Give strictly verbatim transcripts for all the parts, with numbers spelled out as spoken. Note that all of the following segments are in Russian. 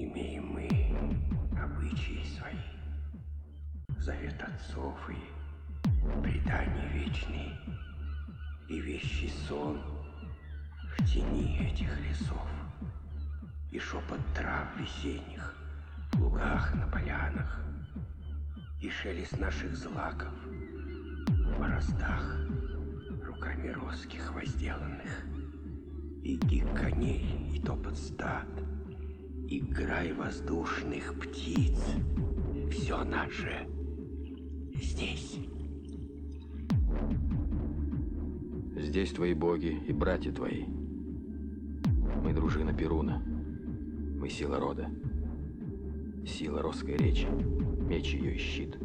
Имеем мы обычаи свои, завет отцов и предания вечные, и вещий сон в тени этих лесов, и шепот трав весенних в лугах на полянах, и шелест наших злаков в бороздах, руками росских возделанных, и гик коней, и топот стад, и грай воздушных птиц. Все наше здесь. Здесь твои боги и братья твои. Мы дружина Перуна. Мы сила рода. Сила росской речи. Меч ее и щит.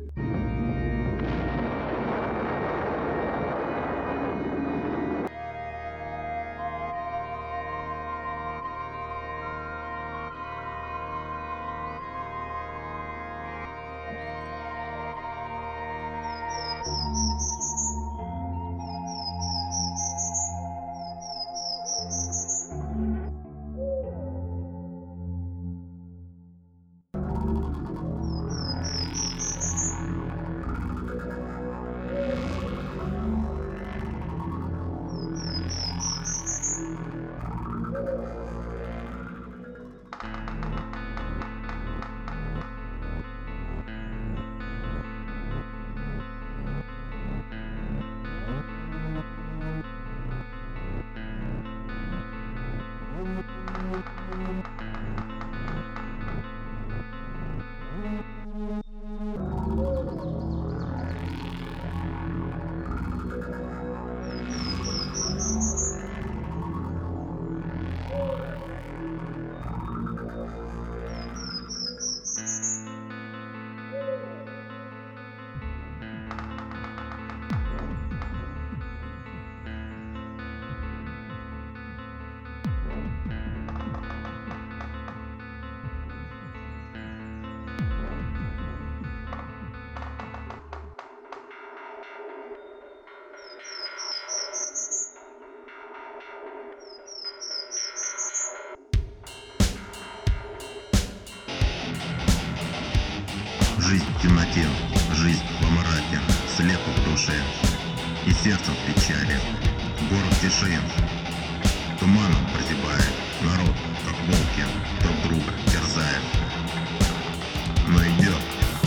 Жизнь в темноте, жизнь во мраке, слепо в душе и сердцем в печали. Город тишин, туманом прозябает народ, как волки, друг друга терзает. Но идет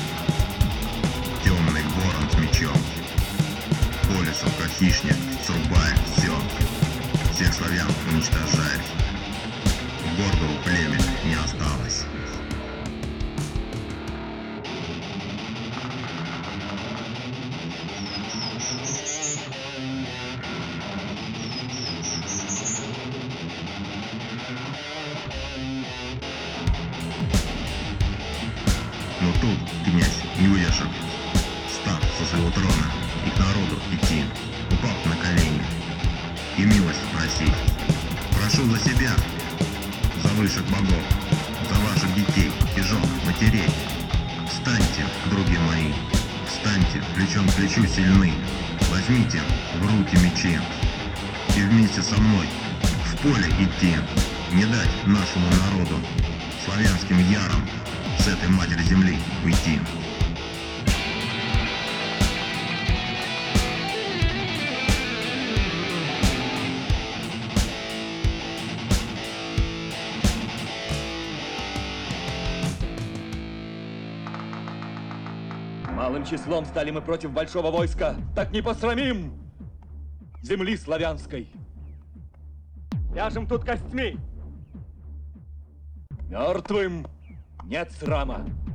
темный ворон с мечом, по лесу, как хищник, срубая все, всех славян уничтожает. Гордого племя не осталось. Но тут князь, не выдержав, встав со своего трона и к народу идти, упал на колени и милость просить. Прошу за себя, за высших богов, за ваших детей и жен, матерей. Встаньте, други мои, встаньте, плечом к плечу сильны, возьмите в руки мечи и вместе со мной в поле идти, не дать нашему народу, славянским ярам, с этой матери земли уйти. Малым числом стали мы против большого войска, так не посрамим земли славянской. Вяжем тут костьми. Мертвым нет срама.